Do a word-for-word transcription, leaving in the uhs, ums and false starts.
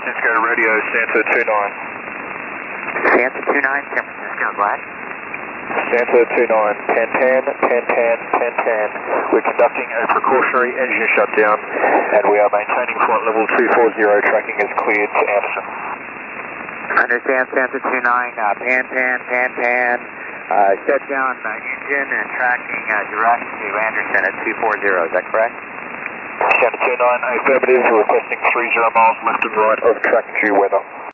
Francisco radio, Santa two nine. Santa two nine, San Francisco, Glad. Santa two nine, ten ten, ten ten, ten ten. We're conducting a precautionary engine shutdown and we are maintaining flight level two four zero, tracking is cleared to Anderson. Understand, Santa two nine, uh, pan, pan, pan, pan. Uh, shut down uh, engine and tracking uh, direct to Anderson at two four zero, is that correct? Santa two nine, affirmative, requesting three zero miles left and right of track due weather.